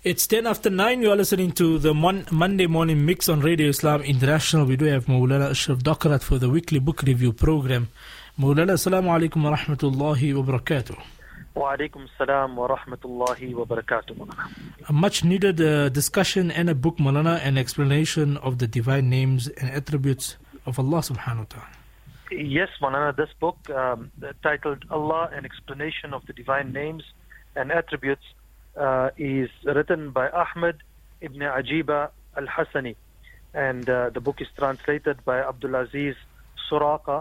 It's 10 after 9. You are listening to the Monday morning mix on Radio Islam International. We do have Maulana Ashraf Dakarat for the weekly book review program. Maulana, assalamu alaikum wa rahmatullahi wa barakatuh. Wa alaikum assalam wa rahmatullahi wa barakatuh. A much needed discussion and a book, Maulana, an explanation of the divine names and attributes of Allah subhanahu wa ta'ala. Yes, Maulana, this book titled Allah, an explanation of the divine names and attributes is written by Ahmad ibn Ajiba al-Hassani, and the book is translated by Abdul Aziz Suraqa.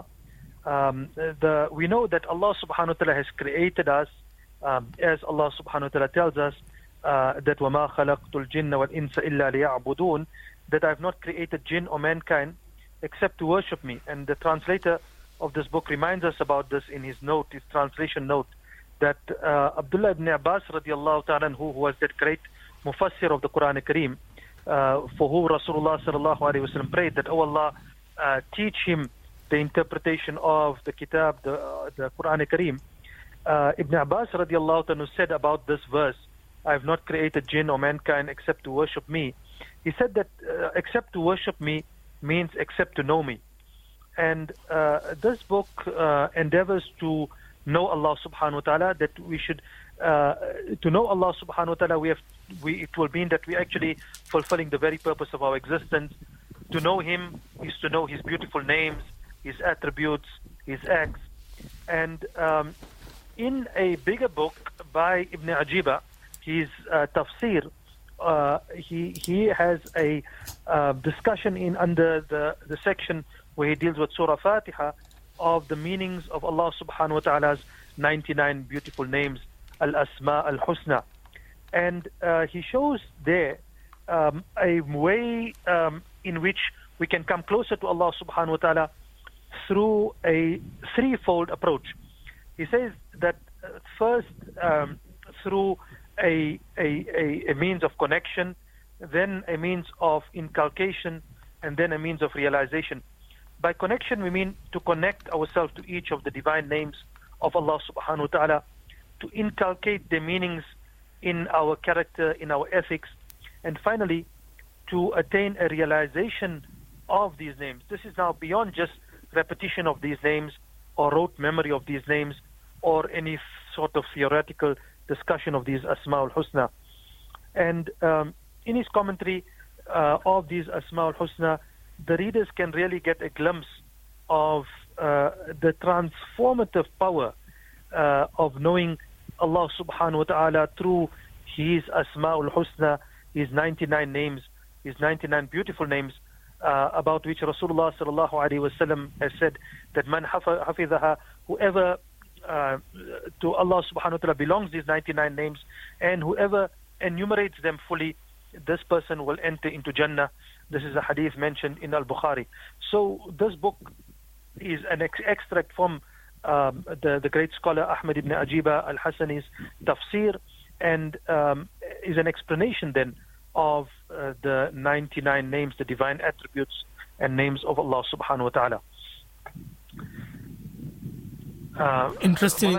We know that Allah subhanahu wa ta'ala has created us, as Allah subhanahu wa ta'ala tells us that وَمَا خَلَقْتُ الْجِنَّ وَالْإِنسَ إِلَّا لِيَعْبُدُونَ, that I have not created jinn or mankind except to worship me. And the translator of this book reminds us about this in his note, his translation note, that Abdullah ibn Abbas radiallahu ta'ala, who was that great mufassir of the Quran Kareem, for who Rasulullah sallallahu alayhi wa sallam prayed that, oh Allah, teach him the interpretation of the kitab, the Quran Kareem. Ibn Abbas radiallahu ta'ala said about this verse, I have not created jinn or mankind except to worship me. He said that except to worship me means except to know me. And this book endeavors to know Allah subhanahu wa ta'ala, that we should, to know Allah subhanahu wa ta'ala, it will mean that we actually fulfilling the very purpose of our existence. To know Him is to know His beautiful names, His attributes, His acts. And in a bigger book by Ibn Ajiba, his tafsir, he has a discussion under the section where he deals with Surah Fatiha, of the meanings of Allah subhanahu wa ta'ala's 99 beautiful names, Al-Asma Al-Husna. And he shows there a way in which we can come closer to Allah subhanahu wa ta'ala through a threefold approach. He says that first through a means of connection, then a means of inculcation, and then a means of realization. By connection, we mean to connect ourselves to each of the divine names of Allah subhanahu wa ta'ala, to inculcate the meanings in our character, in our ethics, and finally, to attain a realization of these names. This is now beyond just repetition of these names or rote memory of these names or any sort of theoretical discussion of these Asma al-Husna. And in his commentary of these Asma al-Husna, the readers can really get a glimpse of the transformative power of knowing Allah subhanahu wa ta'ala through His Asma'ul Husna, His 99 names, His 99 beautiful names, about which Rasulullah sallallahu alayhi wa sallam has said that man hafizaha, whoever to Allah subhanahu wa ta'ala belongs these 99 names, and whoever enumerates them fully, this person will enter into Jannah. This is a hadith mentioned in Al-Bukhari. So this book is an extract from the great scholar Ahmad ibn Ajiba al-Hassani's tafsir, and is an explanation then of the 99 names, the divine attributes and names of Allah subhanahu wa ta'ala. Interesting.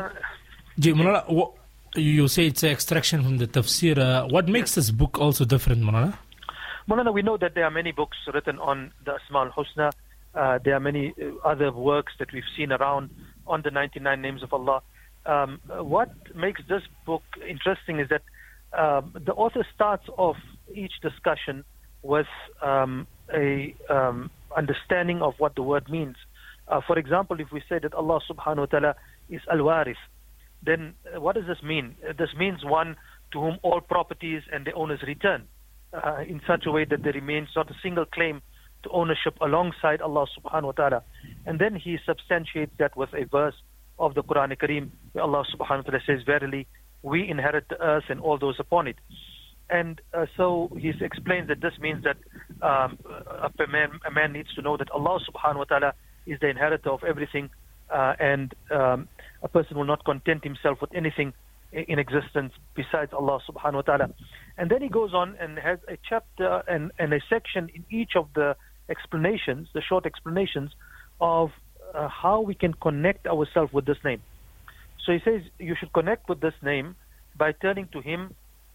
You say it's an extraction from the tafsir. What makes this book also different, Maulana? Maulana, we know that there are many books written on the Asma al-Husna. There are many other works that we've seen around on the 99 names of Allah. What makes this book interesting is that the author starts off each discussion with a understanding of what the word means. For example, if we say that Allah subhanahu wa ta'ala is al-Warith, then what does this mean? This means one to whom all properties and their owners return, in such a way that there remains not a single claim to ownership alongside Allah subhanahu wa ta'ala. And then he substantiates that with a verse of the Quran Kareem, where Allah subhanahu wa ta'ala says, verily, we inherit the earth and all those upon it. And so he explains that this means that a man needs to know that Allah subhanahu wa ta'ala is the inheritor of everything, and a person will not content himself with anything in existence besides Allah subhanahu wa ta'ala. And then he goes on and has a chapter and a section in each of the explanations, the short explanations of how we can connect ourselves with this name. So he says you should connect with this name by turning to Him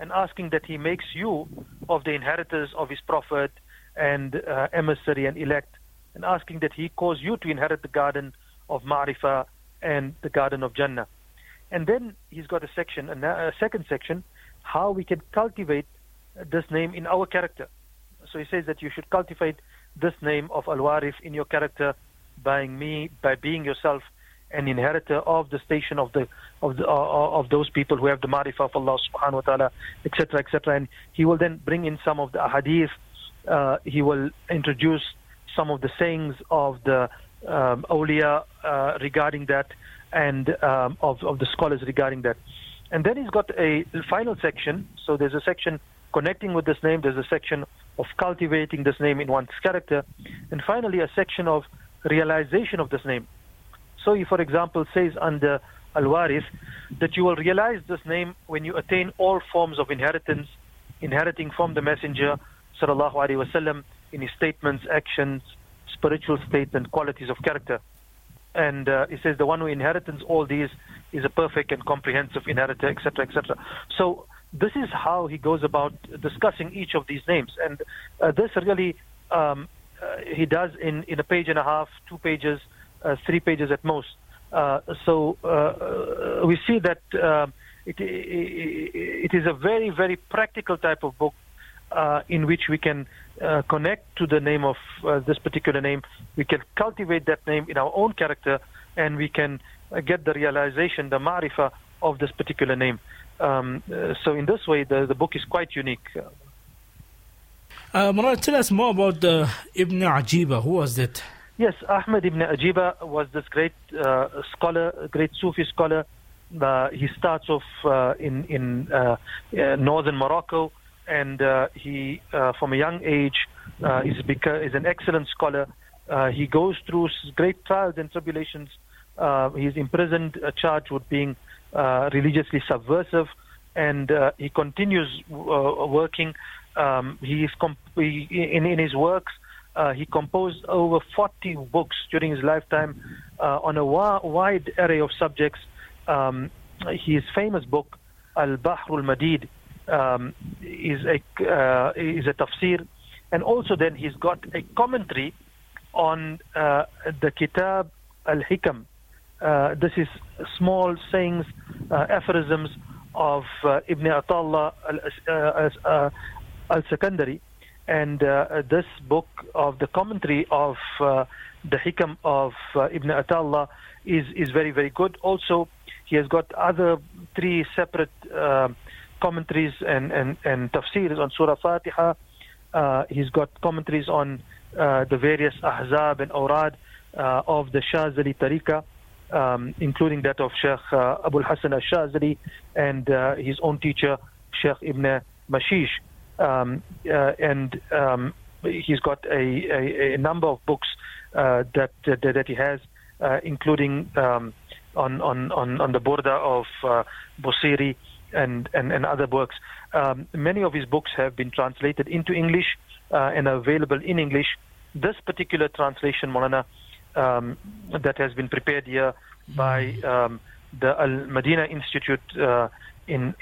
and asking that he makes you of the inheritors of his prophet and emissary and elect, and asking that he cause you to inherit the garden of Ma'rifah and the garden of Jannah. And then he's got a second section, how we can cultivate this name in our character. So he says that you should cultivate this name of Al-Warith in your character by being yourself an inheritor of the station of those people who have the Ma'rifah of Allah subhanahu wa ta'ala, etc., etc. And he will then bring in some of the ahadith. He will introduce some of the sayings of the awliya regarding that, and of the scholars regarding that. And then he's got a final section. So there's a section connecting with this name, there's a section of cultivating this name in one's character, and finally a section of realization of this name. So he, for example, says under Al-Warith that you will realize this name when you attain all forms of inheritance, inheriting from the Messenger sallallahu alaihi wasallam in his statements, actions, spiritual state, and qualities of character. And he says the one who inherits all these is a perfect and comprehensive inheritor, etc., etc. So this is how he goes about discussing each of these names. And this really he does in a page and a half, 2 pages, 3 pages at most. So we see that it is a very, very practical type of book in which we can connect to the name of this particular name. We can cultivate that name in our own character, and we can get the realization, the ma'rifah of this particular name. So in this way, the book is quite unique. Mawlana, tell us more about Ibn Ajiba. Who was that? Yes, Ahmad ibn Ajiba was this great scholar, great Sufi scholar. He starts off in northern Morocco, and he, from a young age, is an excellent scholar. He goes through great trials and tribulations. He's imprisoned, charged with being religiously subversive, and he continues working. In his works, he composed over 40 books during his lifetime on a wide array of subjects. His famous book, Al-Bahr al-Madid, is a tafsir, and also then he's got a commentary on the Kitab al-Hikam. This is small sayings, aphorisms of Ibn Atallah al-Sakandari, and this book of the commentary of the Hikam of Ibn Atallah is very, very good. Also, he has got other 3 separate commentaries and tafsirs on Surah Fatiha. He's got commentaries on the various ahzab and awrad of the Shazali tariqah, including that of Sheikh Abul Hassan al-Shazali and his own teacher, Sheikh Ibn Mashish. And he's got a number of books that he has, including on the Burda of Busiri and other works. Many of his books have been translated into English and are available in English. This particular translation, Maulana, that has been prepared here by the Al-Madina Institute in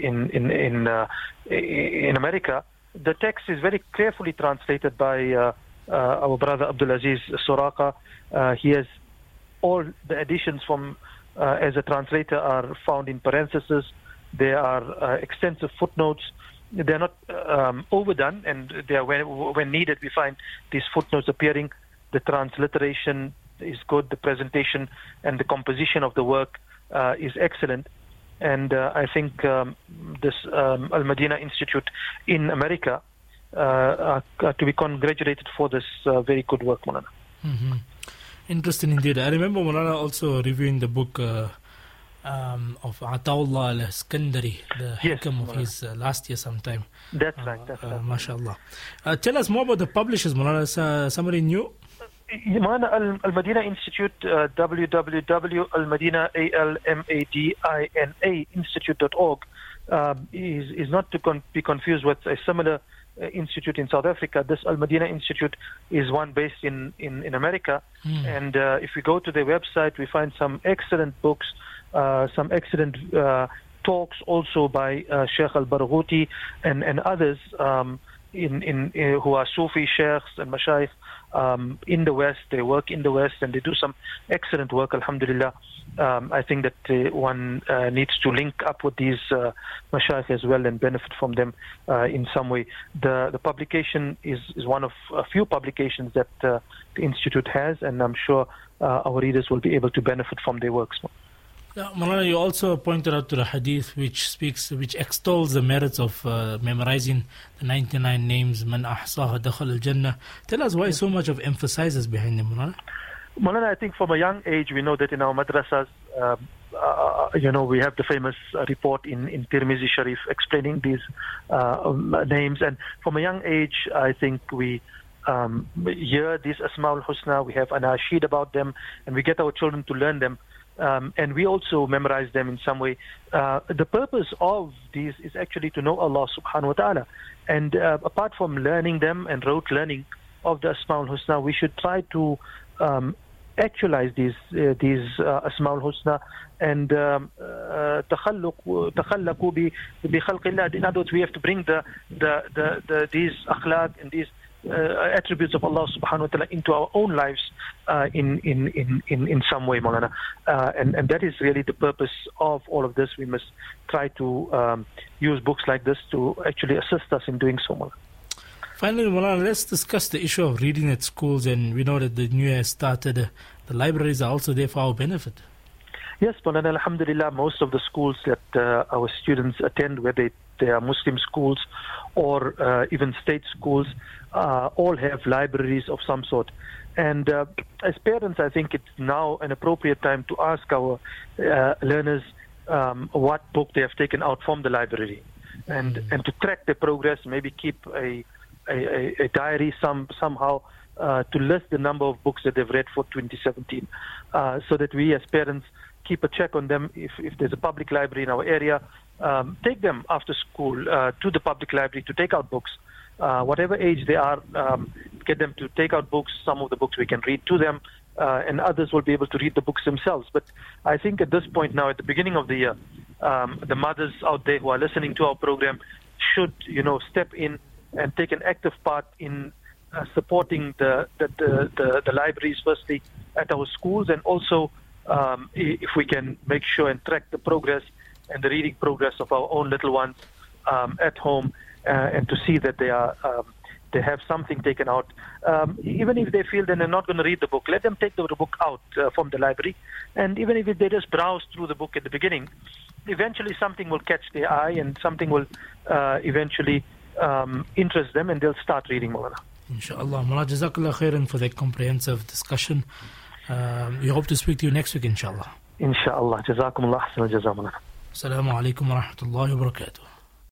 America, the text is very carefully translated by our brother Abdul Aziz Suraka. He has all the additions from as a translator are found in parentheses. There are extensive footnotes. They're not overdone, and they are when needed we find these footnotes appearing. The transliteration is good. The presentation and the composition of the work is excellent. And I think this Al-Madina Institute in America are to be congratulated for this very good work, Maulana. Mm-hmm. Interesting indeed. I remember Maulana also reviewing the book of Ataullah al-Iskandari, the Hikam of his last year sometime. That's right. That's right. MashaAllah. Tell us more about the publishers, Maulana. Somebody new? Maulana, Al-Madina Institute, www.almadina.institute.org, is not to be confused with a similar institute in South Africa. This Al-Madina Institute is one based in America. And if we go to their website, we find some excellent books, some excellent talks also by Sheikh Al-Barghouti and others who are Sufi sheikhs and mashayikh in the West. They work in the West and they do some excellent work, alhamdulillah. I think that one needs to link up with these mashayikh as well and benefit from them in some way. The publication is one of a few publications that the Institute has, and I'm sure our readers will be able to benefit from their works. Maulana, you also pointed out to the hadith which extols the merits of memorizing the 99 names, man ahsaha dakhal al-jannah. Tell us why so much of emphasis behind them, Maulana. Maulana, I think from a young age we know that in our madrasas, we have the famous report in Tirmizi Sharif explaining these names, and from a young age I think we hear these Asma'ul Husna, we have an anashid about them, and we get our children to learn them. And we also memorize them in some way. The purpose of these is actually to know Allah subhanahu wa ta'ala. And apart from learning them and rote learning of the Asma'ul Husna, we should try to actualize these Asma'ul Husna and takhallaqu bi khalqillah. In other words, we have to bring these akhlaq and these attributes of Allah subhanahu wa ta'ala into our own lives in some way, Maulana. And that is really the purpose of all of this. We must try to use books like this to actually assist us in doing so, Maulana. Finally, Maulana, let's discuss the issue of reading at schools, and we know that the new year has started. The libraries are also there for our benefit. Yes, Maulana, alhamdulillah, most of the schools that our students attend, whether they are Muslim schools or even state schools, all have libraries of some sort. And as parents, I think it's now an appropriate time to ask our learners what book they have taken out from the library, and to track their progress, maybe keep a diary somehow to list the number of books that they've read for 2017, so that we as parents keep a check on them. If there's a public library in our area, take them after school to the public library to take out books. Whatever age they are, get them to take out books. Some of the books we can read to them, and others will be able to read the books themselves. But I think at this point now, at the beginning of the year, the mothers out there who are listening to our program should, step in and take an active part in supporting the libraries, firstly, at our schools, and also if we can make sure and track the progress and the reading progress of our own little ones at home, and to see that they have something taken out. Even if they feel that they're not going to read the book, let them take the book out from the library. And even if they just browse through the book at the beginning, eventually something will catch their eye and something will eventually interest them, and they'll start reading, Maulana. Inshallah. Maulana, Jazakallah khairan for that comprehensive discussion. We hope to speak to you next week, inshallah. Inshallah. Jazakumullah ahsan al-jaza, Maulana. Assalamu alaikum wa rahmatullahi wa barakatuh.